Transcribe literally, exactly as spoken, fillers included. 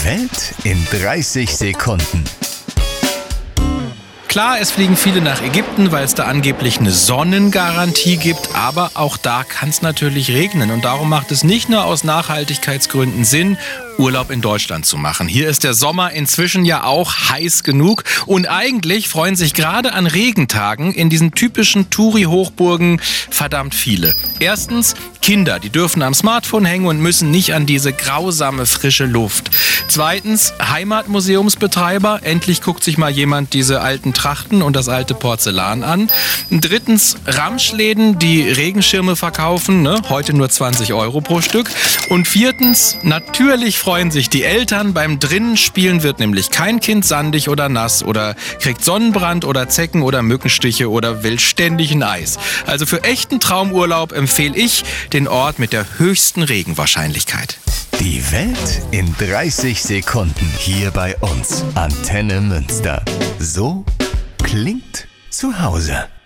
Die Welt in dreißig Sekunden. Klar, es fliegen viele nach Ägypten, weil es da angeblich eine Sonnengarantie gibt, aber auch da kann es natürlich regnen und darum macht es nicht nur aus Nachhaltigkeitsgründen Sinn, Urlaub in Deutschland zu machen. Hier ist der Sommer inzwischen ja auch heiß genug und eigentlich freuen sich gerade an Regentagen in diesen typischen Touri-Hochburgen verdammt viele. Erstens Kinder, die dürfen am Smartphone hängen und müssen nicht an diese grausame frische Luft. Zweitens Heimatmuseumsbetreiber, endlich guckt sich mal jemand diese alten Trachten und das alte Porzellan an. Drittens Ramschläden, die Regenschirme verkaufen, ne? Heute nur zwanzig Euro pro Stück. Und viertens, natürlich freuen sich die Eltern, beim Drinnenspielen wird nämlich kein Kind sandig oder nass oder kriegt Sonnenbrand oder Zecken oder Mückenstiche oder will ständig ein Eis. Also für echten Traumurlaub empfehle ich den Ort mit der höchsten Regenwahrscheinlichkeit. Die Welt in dreißig Sekunden hier bei uns. Antenne Münster. So klingt zu Hause.